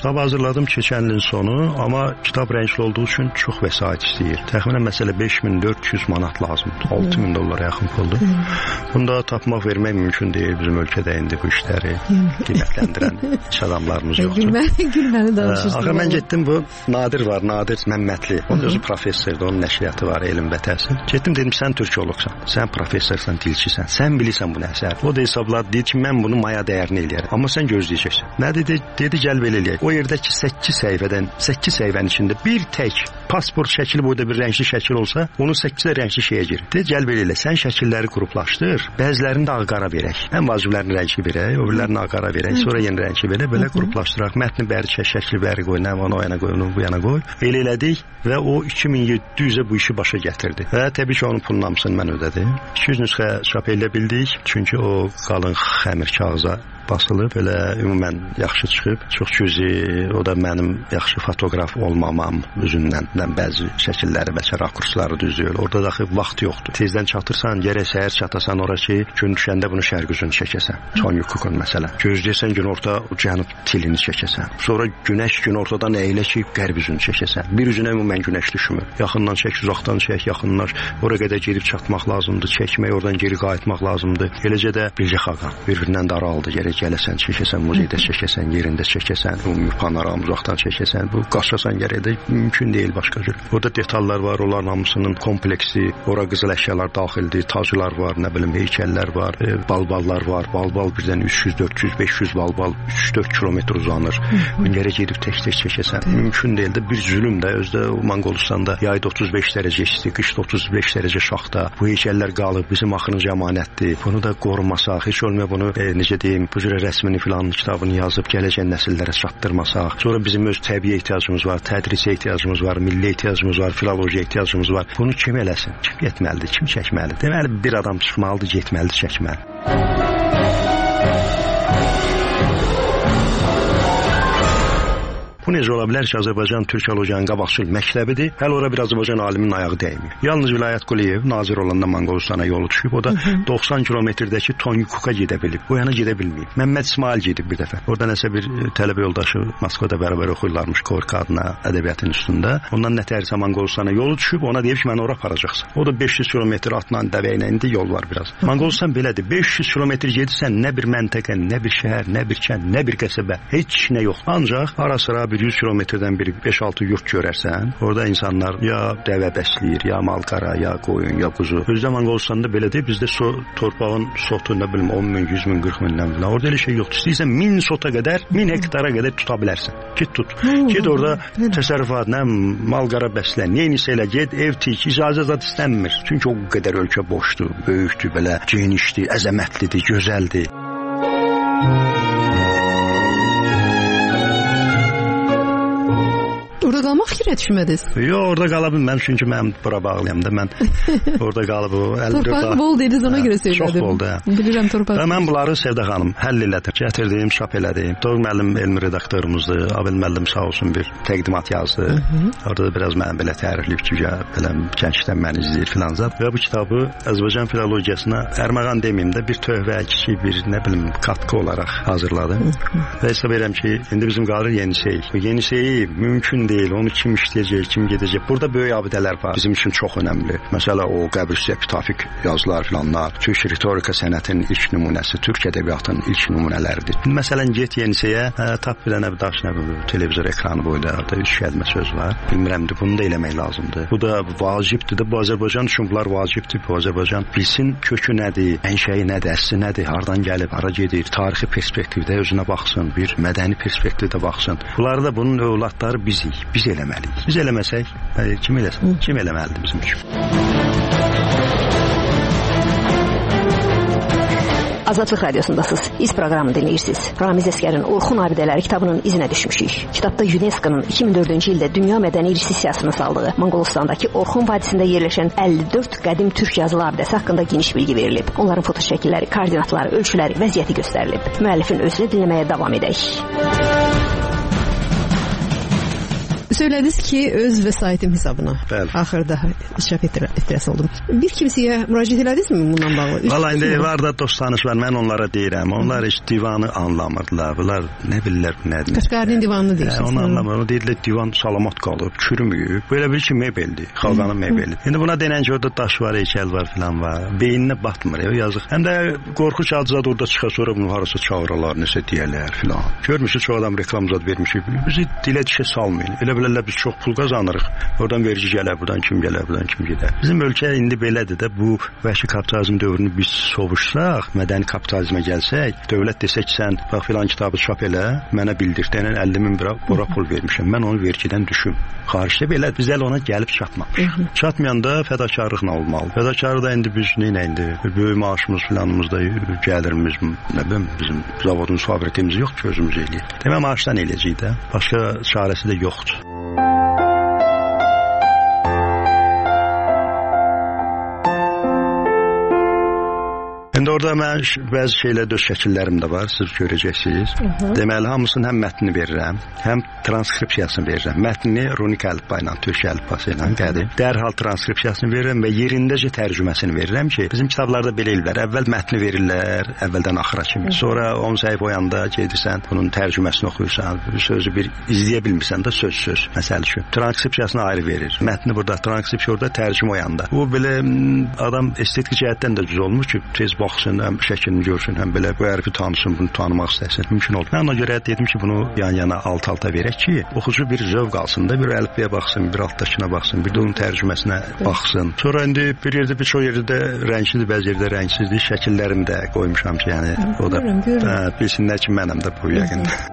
Kitab hazırladım keçən ilin sonu, amma kitab rəngli olduğu üçün çox vəsait istəyir. Təxminən məsələ 5400 manat lazımdır. $6000 yaxın puldur. Bunda tapmaq, vermək mümkün deyil bizim ölkədə indi bu işləri qiymətləndirən iş adamlarımız yoxdur. Gülməni danışırsınız. Axı mən getdim, bu Nadir var, Nadir Məmmədli. Onun özü professordur, onun nəşriyyatı var, elm və təhsil. Getdim, dedim, sən türkoloqsan, sən professorsan, dilçisən, sən bilirsən bu nə əsər. O da hesabladı, dedi ki, mən bunu maya dəyərini eləyərəm. Amma sən gözləyəcəksən. Nə dedi? Dedi, gəl belə eləyək. O yerdəki 8 səhifənin içində bir tək pasport şəkili boyda bir rəngli şəkil olsa, onun 8 rəngli şeyə girir. Dedi, gəl belə elə, sən şəkilləri qruplaşdır, bəzilərini də ağ-qara verək. Ən vaciblərini rəngli verək, o birilərini ağ-qara verək, sonra yeni rəngli verək, belə qruplaşdıraq. Mətni bəri şəkli bəri qoy, nə var, o yana qoy, onu bu yana qoy. Elə elədik və o 2700-ə bu işi başa gətirdi. Və təbii ki, onun pulun hamısını mən ödədim. 200 nüsxə çap eləyə bildik, çünki o qalın xəmir kağıza basılıb, elə ümumən yaxşı çıxıb. Çox cüzi, o da mənim yaxşı fotoqraf olmamam üzündən bəzi şəkilləri, bəlkə rakursları düzüyor. Orada daxil vaxt yoxdur. Tezdən çatırsan, gərək səhər çatasan ora ki, gün düşəndə bunu şərq üzünü çəkəsən. Son yukukun məsələn. Gözləyəsən gün orta cənub tilini çəkəsən. Sonra günəş gün ortadan əyilə ki, qərb üzünü çəkəsən. Bir üzünə ümumən günəş düşmür. Yaxından çək, uzaqdan çək, yaxınlaş. Ora qədər gedib çatmaq lazımdır, çəkmək, oradan geri qayıtmaq lazımdır. Eləcə də Bilgə xaqan bir-birindən də aralıdır. Gərək gələsən, çəkəsən, muzeydə çəkəsən, yerində çəkəsən, ümumi panoram uzaqdan çəkəsən. Bu qaçasan gərək də mümkün deyil başqa cür. Orada detallar var, onların hamısının kompleksi, ora qızıl əşyalar daxildir, taclar var, nə bilim heykəllər var, balballar var. Balbal birdən 300, 400, 500 balbal 3-4 kilometr uzanır. Gərək gedib tək-tək çəkəsən. Mümkün deyil də, bir zülüm də özdə Monqolistanda yayda 35 dərəcə isti, qışda 35 dərəcə şaxta. Bu heykəllər qalıb, bizim axırıncı əmanətdir. Bunu da qorumasaq, heç olmaya bunu necə deyim, bu cürə rəsmini filan kitabını yazıb gələcək nəsillərə çatdırmasaq. Sonra bizim öz təbii ehtiyacımız var, tədrisə ehtiyacımız var, milli ehtiyacımız var, filologiya ehtiyacımız var. Bunu kim eləsin? Kim getməlidir? Kim çəkməlidir? Deməli, bir adam çıxmalıdır, getməlidir, çəkməlidir. Bu necə ola bilər ki, Azərbaycan Türkologiyanın qabaqcıl məktəbidir. Hələ ora bir Azərbaycan aliminin ayağı dəymir. Yalnız Vilayət Quliyev nazir olanda Monqolistana yolu düşüb. O da 90 kilometrdəki Tonyukuka gedə bilib. O yana gedə bilməyib. Məmməd İsmail gedib bir dəfə. Orada nəsə bir tələbə yoldaşı Moskvada bərabər oxuyurlarmış Korka adına ədəbiyyatın üstündə. Ondan nətərsə Monqolistana yolu düşüb. Ona deyib ki, mən ora aparacaqsan. O da 500 kilometr atla, dəvə ilə indi yol var biraz. Monqolistan belədir. 500 kilometr gedirsən, nə bir məntəqə, nə bir şəhər, nə bir kənd, nə bir qəsəbə, heç nə yox. Ancaq ara-sıra bir 100 kilometrdən bir 5-6 yurt görərsən, orada insanlar ya dəvə bəsləyir, ya malqara, ya qoyun, ya quzu. Özdə Monqolistanda belədir, bizdə torpağın sotu, nə bilim, 10 min, 100 min, 40 mindən bilə. Orada elə şey yoxdur. İstəyirsən 1000 sota qədər, 1000 hektara qədər tuta bilərsən. Git tut. Gid orada təsərrüfat, nə malqara bəslən, neynisə elə, ged, ev tik, icazə zad istənmir. Çünki o qədər ölkə boşdur, böyükdür, belə genişdir, əzəmətlidir, gözəldir. Orada qalmaq fikrinə düşmədiniz? Yox, orada qala bilməm, çünki mən bura bağlıyam da, mən orada qalıb 54 torpağı bol dediniz, ona görə söylədim. Çox boldu, hə. Bilirəm torpağı. Və mən bunları Sevdə xanım həll elədim, gətirdim, çap elədim. Doğru müəllim elmi redaktorumuzdur, Abel müəllim sağ olsun bir təqdimat yazdı. Orada da biraz mən belə tərifləyib ki, belə gəncdən məni izləyir filan zat. Və bu kitabı Azərbaycan filologiyasına ərməğan deməyim də bir tövbə, kiçik bir, nə bilim, katkı olaraq hazırladım. Və hesab edirəm ki, indi bizim qalır Yenisey. Bu Yenisey mümkün deyil. Onu kim işləyəcək, kim gedəcək. Burada böyük abidələr var. Bizim üçün çox önəmli. Məsələ o qəbir üstə epitafik yazılar filanlar. Türk ritorika sənətinin ilk nümunəsi, Türk ədəbiyyatının ilk nümunələridir. Məsələn, get Yenisəyə, tap bir dənə bir daş, nə bilim, televizor ekranı boyda, orada 3 kəlmə söz var. Bilmirəmdir, bunu da eləmək lazımdır. Bu da vacibdir də, bu Azərbaycan üçün bunlar vacibdir. Bu Azərbaycan bilsin kökü nədir, mənşəyi nədir, əsli nədir, hardan gəlib, hara gedir, tarixi perspektivdə özünə baxsın, bir mədəni perspektivdə baxsın. Bunlar da bunun övladları bizik. Biz eləməliyik. Biz eləməsək, kim eləsin? Kim eləməlidir bizim üçün? Azadlıq radiosundasınız. İz proqramını dinləyirsiniz. Ramiz Əsgərin Orxun abidələri kitabının izinə düşmüşük. Kitabda UNESCO-nun 2004-cü ildə Dünya Mədəni İrsi siyasətini saldığı Monqolistandakı Orxun vadisində yerləşən 54 qədim türk yazılı abidəsi haqqında geniş bilgi verilib. Onların fotoşəkilləri, koordinatları, ölçüləri, vəziyyəti göstərilib. Müəllifin özünü dinləməyə davam edək. Söylədiniz ki, öz vəsaitim hesabına. Bəli. Axırda işraf etdirəsi oldum. Bir kimsəyə müraciət elədinizmi bundan bağlı? Valla indi var da dost tanış var. Mən onlara deyirəm. Onlar heç divanı anlamırdılar. Bunlar nə bilirlər bu nədir? Qaşqarinin divanını deyirsiniz. Onu anlamır. Onu deyirlər divan salamat qalıb, çürümüyüb. Belə bir ki mebeldir. Xalqanın mebeli. İndi buna denən ki orada daş var, heykəl var filan var. Beyninə batmır ya, yazıq. Həm də qorxu çalcıda orada çıxa sonra bunu harasa çağıralar, nəsə deyərlər filan. Görmüşsünüz çox adam reklamzad vermişik. Bizi dilə dişə salmayın. Elə bilərlər biz çox pul qazanırıq. Oradan vergi gələr, buradan kim gələr, buradan kim gedər. Bizim ölkə indi belədir də, bu vəhşi kapitalizm dövrünü biz sovuşsaq, mədəni kapitalizmə gəlsək, dövlət desək ki, sən bax filan kitabı çap elə, mənə bildir, denən 50.000 bura pul vermişəm. Mən onu vergidən düşüm. Xaricdə belə biz elə ona gəlib çatmamışıq. Çatmayanda fədakarlıqla olmalı. Fədakarlıq da indi biz nə indi böyük maaşımız filanımız da gəlirimiz, nə bilim bizim zavodumuz, fabrikimiz yox ki, özümüz eləyək. Demə maaşdan eləyəcəyik də. Başqa çarəsi də yoxdur. İndi orada mən bəzi şeylərdə öz şəkillərim də var, siz görəcəksiniz. Deməli, hamısının həm mətnini verirəm, həm transkripsiyasını verirəm. Mətnini runik əlifba ilə, türk əlifbası ilə qədim. Dərhal transkripsiyasını verirəm və yerindəcə tərcüməsini verirəm ki, bizim kitablarda belə ellər. Əvvəl mətni verirlər, əvvəldən axıra kimi. Sonra 10 səhifə oyanda gedirsən, bunun tərcüməsini oxuyursan, sözü bir izləyə bilmirsən də söz, məsəl üçün. Transkripsiyasını ayrı verir. Mətni burada, transkripsiya orada, tərcümə oyanda. Bu belə adam estetik cəhətdən də düz olmuş ki, tez baxsın, həm şəklini görsün, həm belə bu hərfi tanısın, bunu tanımaq istəsin. Mümkün oldu. Mən ona görə dedim ki, bunu yan-yana alt-alta verək ki, oxucu bir zövq alsın da, bir əlifbəyə baxsın, bir altdakına baxsın, bir də onun tərcüməsinə baxsın. Sonra indi bir yerdə, bir çox yerdə rənglidir, bəzi yerdə rəngsizdir. Şəkillərimi də qoymuşam ki, yəni o da bilsinlər ki, mənəm də bu yəqində.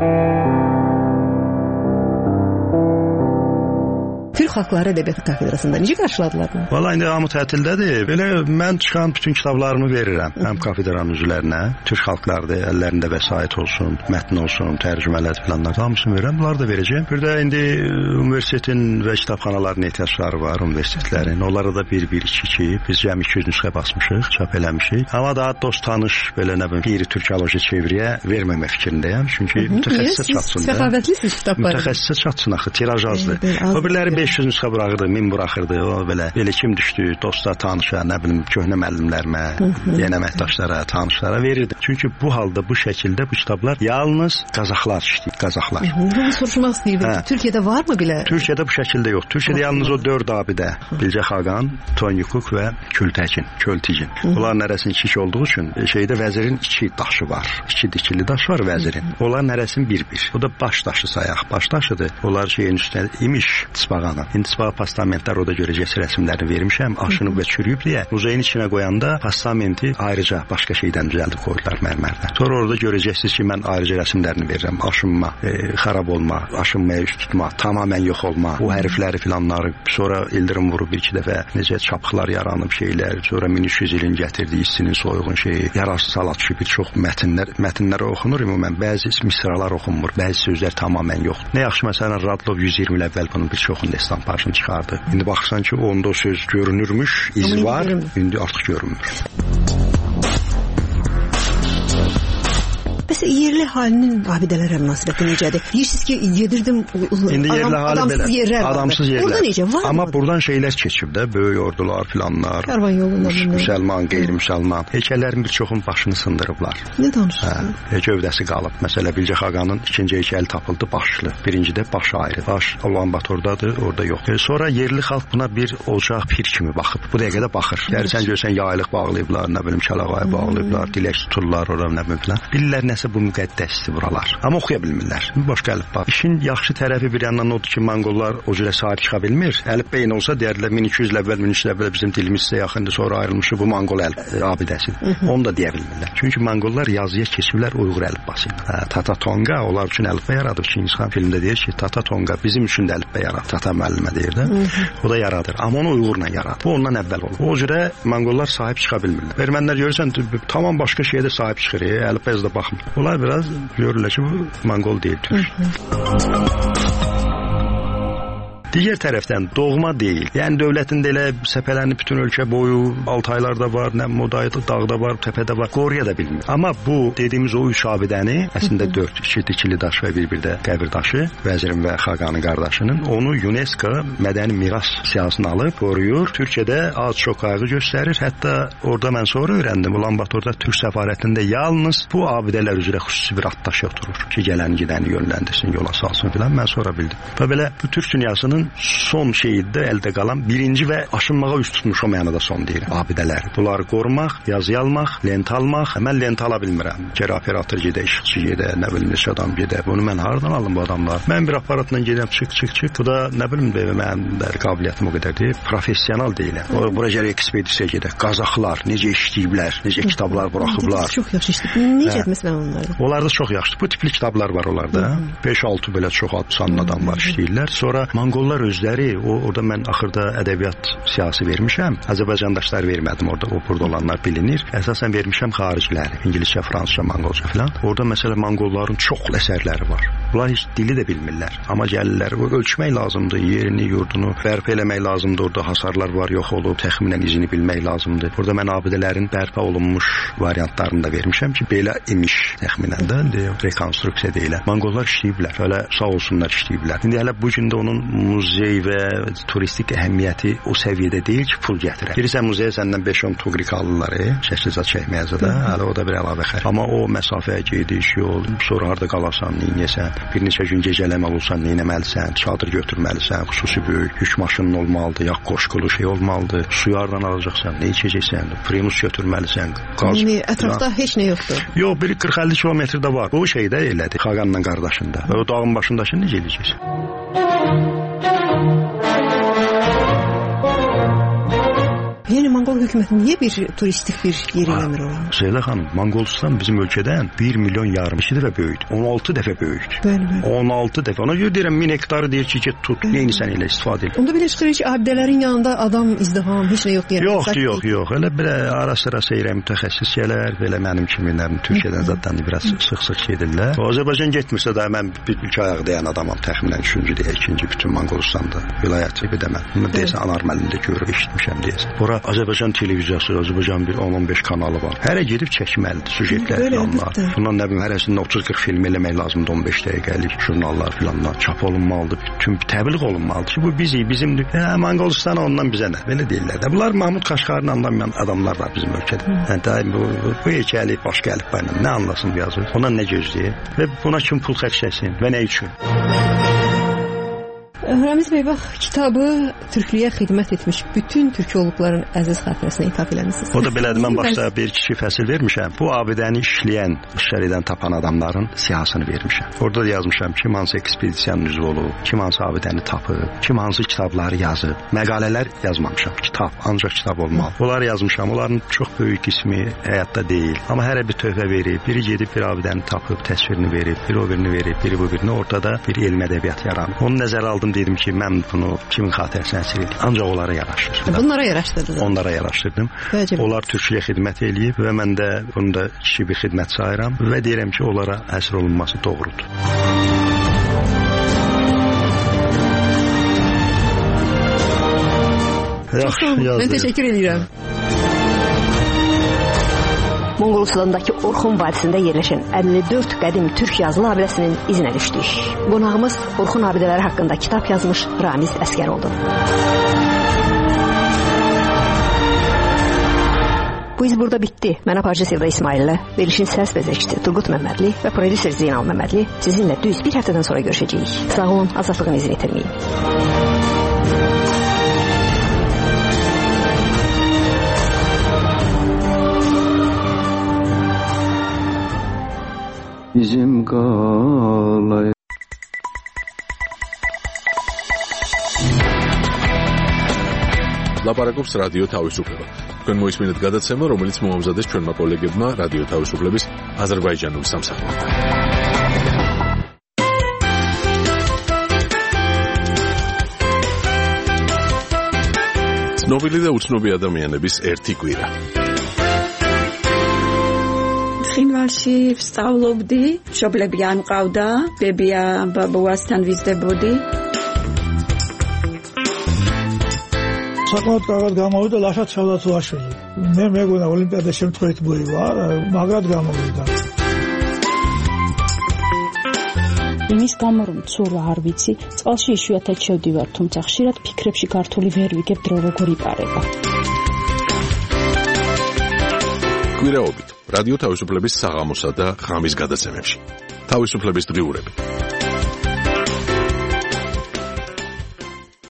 Türk Xalqları Ədəbiyyatı kafedrasında necə qarşıladılar bunu? Valla indi hamı tətildədir. Belə mən çıxan bütün kitablarımı verirəm. Həm kafedranın üzvlərinə, Türk xalqlarıdır, əllərində vəsait olsun, mətn olsun, tərcümələr filanlar, hamısını verirəm. Bunları da verəcəm. Bir də indi universitetin və kitabxanaların ehtiyacları var, universitetlərin. Onlara da 1-1-2-2, biz cəmi 200 nüsxə basmışıq, çap eləmişik. Amma daha dost tanış, belə nə bilim, qeyri-türkoloji çeviriyə verməmə fikrindəyəm. Çünki mütəxəssisə çatsın da. Səxavətlisiniz kitabları. Mütəxəssisə çatsın axı, tiraj azdır. O birləri 500 nüsxə buraxırdı, 1000 buraxırdı. O belə kim düşdü, dosta, tanışa, nə bilim, köhnə müəllimlərimə, yeni əməkdaşlara, tanışlara verirdim. Çünki bu halda, bu şəkildə bu kitablar yalnız Qazaxlar işləyir, Qazaxlar. Bunu soruşmaq istəyirdim. Türkiyədə varmı belə? Türkiyədə bu şəkildə yox. Türkiyədə yalnız o 4 abidə, Bilcə Xaqan, Tonyukuk və Kültəkin, Költigin. Bunların arasında 2 olduğu üçün şeydə vəzirin 2 daşı var. 2 dikili daş var vəzirin. Onların arasında 1-1. O da baş daşı sayaq. Baş daşıdır. Onlar şeyin üstünə imiş Tsbağanı. İndi Tsbağa pastamentlər orada görəcəksiniz rəsmlərini vermişəm. Aşınıb və çürüyüb deyə muzeyin içinə qoyanda pastamenti ayrıca başqa şeydən düzəldib qoyurlar mərmərdən. Sonra orada görəcəksiniz ki, mən ayrıca rəsmlərini verirəm. Aşınma, xarab olma, aşınmaya üst tutma, tamamilə yox olma, o hərfləri filanları, sonra ildırım vurub 1-2 dəfə necə çapıqlar yaranıb şeylər, sonra 1300 ilin gətirdiyi istinin soyuğun şeyi, yararsız hala düşüb bir çox mətnlər oxunur ümumən, bəzi misralar oxunmur, bəzi sözlər tamamilə yoxdur. Nə yaxşı məsələn Radlov 120 il əvvəl bunun bir çoxunu estampajını çıxardı. İndi baxırsan ki, onda o söz görünürmüş, iz var, indi artıq görünmür. Bəs yerli halinin abidələrə münasibəti necədir? Deyirsiniz ki, gedirdim adamsız yerlər. Adamsız yerlər. Orada necə var? Amma buradan şeylər keçib də, böyük ordular filanlar. Karvan yolunda. Müsəlman, qeyri-müsəlman. Heykəllərin bir çoxunu başını sındırıblar. Nə danışırsınız? Gövdəsi qalıb. Məsələ Bilcə Xaqanın 2-ci heykəli tapıldı, başlı. Birincidə başı ayrı. Baş Ulanbatordadır, orada yox. Sonra yerli xalq buna bir ocaq pir kimi baxıb. Bu dəqiqədə baxır. Gəlsən görsən yaylıq bağlayıblar, nə bilim çalağayı bağlayıblar, dilək tuturlar, ora nə bilim filan. Bilirlər nəsə bu müqəddəsdir buralar. Amma oxuya bilmirlər. Başqa əlifba. İşin yaxşı tərəfi bir yandan odur ki, Monqollar o cürə sahib çıxa bilmir. Əlifba eyni olsa deyərlər 1200 il əvvəl, 1300 il əvvəl bizim dilimizsə yaxındır, sonra ayrılmışı bu Monqol abidəsidir. Onu da deyə bilmirlər. Çünki Monqollar yazıya keçiblər Uyğur əlifbası ilə. Tata Tonga onlar üçün əlifba yaradıb. Çingiz xan filmdə deyir ki, Tata Tonga bizim üçün də əlifba yaradı. Tata müəllimə deyir də. O da yaradır. Amma onu Uyğurla yaradı. Bu ondan əvvəl olub. O cürə Monqollar sahib çıxa bilmirlər. Ermənilər görürsən tamam başqa şeyə də sahib çıxır. Əlifbaya da baxmır. Onlar biraz görürlər ki, bu Monqol deyil, Türk. Digər tərəfdən doğma deyil. Yəni dövlətin də elə səpələnib bütün ölkə boyu Altaylarda var, nə Modayda, dağda var, təpədə var. Qoruya da bilmir. Amma bu dediyimiz o 3 abidəni, əslində 4, 2 dikili daş və bir də qəbir daşı, vəzirin və Xaqanın qardaşının, onu UNESCO mədəni miras siyahısına alıb qoruyur. Türkiyədə az çox qayğı göstərir. Hətta orada mən sonra öyrəndim, Ulanbatorda Türk səfarətində yalnız bu abidələr üzrə xüsusi bir at daşı oturur ki, gələni gedəni yönləndirsin, yola salsın filan. Mən sonra bildim. Və belə bu Türk dünyasının son şeyidir, əldə qalan birinci və aşınmağa üst tutmuş o mənada son deyir abidələr. Bunları qorumaq, yazı almaq, lent almaq. Mən lent ala bilmirəm. Geri operator gedə, işıqçı gedə, nə bilim neçə adam gedə. Bunu mən hardan alım bu adamlar? Mən bir aparatla gedirəm, çıx. Bu da nə bilim mənim qabiliyyətim o qədər deyil. Professional deyiləm. Bura gələ ekspedisiya gedə. Qazaxlar necə işləyiblər, necə kitablar buraxıblar. Çox yaxşı işləyib. Necə məsələn onlarda? Onlarda çox yaxşı. Bu tipli kitablar var onlarda. 5-6 belə çox adlı adam var işləyirlər. Sonra Monqollar özləri, orada mən axırda ədəbiyyat siyasi vermişəm. Azərbaycandaşlar vermədim orada. O burada olanlar bilinir. Əsasən vermişəm xariciləri. İngiliscə, fransızca, monqolca filan. Orada məsələn Monqolların çox əsərləri var. Bunlar heç dili də bilmirlər. Amma gəlirlər, ölçmək lazımdır, yerini, yurdunu bərpa eləmək lazımdır. Orada hasarlar var, yox olub, təxminən izini bilmək lazımdır. Burada mən abidələrin bərpa olunmuş variantlarını da vermişəm ki, belə imiş təxminən də rekonstruksiya deyilən. Monqollar işləyiblər, hələ sağ olsunlar işləyiblər. İndi hələ bu gündə onun muzey və turistik əhəmiyyəti o səviyyədə deyil ki, pul gətirər. Bilirsən, muzeyə səndən 5-10 tuqrik alırlar, şəkilzat çəkməyəcə də, hələ o da bir əlavə xərc. Amma o məsafəyə gediş, yol, sonra harda qalarsan, neynəyəsən, bir neçə gün gecələməli olsan, neynəməlisən, çadır götürməlisən, xüsusi böyük yük maşının olmalıdır, ya qoşqulu şey olmalıdır, suyu hardan alacaqsan, nə içəcəksən, primus götürməlisən, qaz. Yəni ətrafda heç nə yoxdur. Yox, biri 40-50 kilometrdə var. Bu şeydə elədi, Xaqanla qardaşında. Və o dağın başındakı necə eləyəcəksən? Yəni Monqol hökuməti niyə bir turistik bir yer eləmir oranı? Zeyla xanım, Monqolistan bizim ölkədən 1,5 milyon 2 dəfə böyükdür. 16 dəfə böyükdür. Bəli. 16 dəfə. Ona görə deyirəm 1000 hektarı deyir ki, get tut, neynisən elə istifadə et. Onda belə çıxır ki, abidələrin yanında adam izdiham, heç nə yox deyir. Yox. Elə belə ara-sıra seyrə mütəxəssis gələr, belə mənim kiminlərim Türkiyədən zaten biraz sıx-sıx gedirlər. Azərbaycan getmirsə də mən bir ilk ayaq dayan adamam, təxminən 3-cü deyə 2-ci bütün Monqolistanda vilayət gibi deməm. Deyəsən anar müəllimdə görüb eşitmişəm deyəsən. Bura Azərbaycan televiziyası, Azərbaycan bir 10-15 kanalı var. Hərə gedib çəkməlidir, süjetlər filanlar. Bundan nə bilim, hərəsində 30-40 film eləmək lazımdır, 15 dəqiqəlik jurnallar filanlar çap olunmalıdır, bütün təbliğ olunmalıdır ki, bu bizimdir. Monqolistana ondan bizə nə? Belə deyirlər də. Bunlar Mahmud Qaşqarın anlamayan adamlar var bizim ölkədə. Yəni bu hekayəli başqa əlifbayla nə anlasın bu yazır? Ondan nə gözləyir? Və buna kim pul xərcləsin və nə üçün? Ramiz bəy, bax, kitabı türklüyə xidmət etmiş bütün türkoloqların əziz xatirəsinə ithaf eləmisiniz. O da belədir, mən başda bir kiçik fəsil vermişəm. Bu abidəni işləyən, işləridən tapan adamların siyahısını vermişəm. Orada da yazmışam kim hansı ekspedisiyanın üzvü olub, kim hansı abidəni tapıb, kim hansı kitabları yazıb. Məqalələr yazmamışam, kitab, ancaq kitab olmalı. Onları yazmışam, onların çox böyük qismi həyatda deyil. Amma hərə bir tövbə verib, biri gedib bir abidəni tapıb, təsvirini verib, biri o birini verib, biri bu birini, ortada bir elm ədəbiyyat yaranıb. Onu nəzərə aldım, dedim ki, mən bunu kimin xatirəsinə əsir edeyim. Ancaq onlara yaraşır. Bunlara yaraşdırdınız? Onlara yaraşdırdım. Onlar türkçüyə xidmət eləyib və mən də bunu da kiçik bir xidmət sayıram və deyirəm ki, onlara əsir olunması doğrudur. Mən təşəkkür edirəm. Monqolistandakı Orxon vadisində yerləşən 54 qədim türk yazılı abidəsinin izinə düşdük. Qonağımız Orxon abidələri haqqında kitab yazmış Ramiz Əsgərovdur. Bu iz burada bitdi. Mən aparıcı Sevda İsmaillə, verilişin səs bəzəkçisi Turqut Məmmədli və prodüser Zeynal Məmmədli sizinlə düz bir həftədən sonra görüşəcəyik. Sağ olun, azadlığın izini itirməyin. Bizim qalay. ლაპარაკობს რადიო თავისუფლება. თქვენ მოისმინეთ გადაცემა, რომელიც მოამზადეს ჩვენმა კოლეგებმა რადიო თავისუფლების აზერბაიჯანული სამსახური. ცნობილი და უცნობი ადამიანების ერთი კვირა. ხინვალში ვსწავლობდი, მშობლები არ მყავდა, ბებია ბაბუასთან ვიზრდებოდი. საკმაოდ კარგად გამოვიდა ლაშა ჩალათუაშვილი. მე მეგონა ოლიმპიადა შემთხვევით მოივა, მაგრად გამოვიდა. იმის გამო რომ ცურვა არ ვიცი, წყალში იშვიათად შევდივარ, თუმცა ხშირად ფიქრებში გართული ვერ ვიგებ დრო როგორ იპარება. კვირაობით რადიო თავისუფლების საღამოსა და ღამის გადაცემებში. თავისუფლების დღიურები.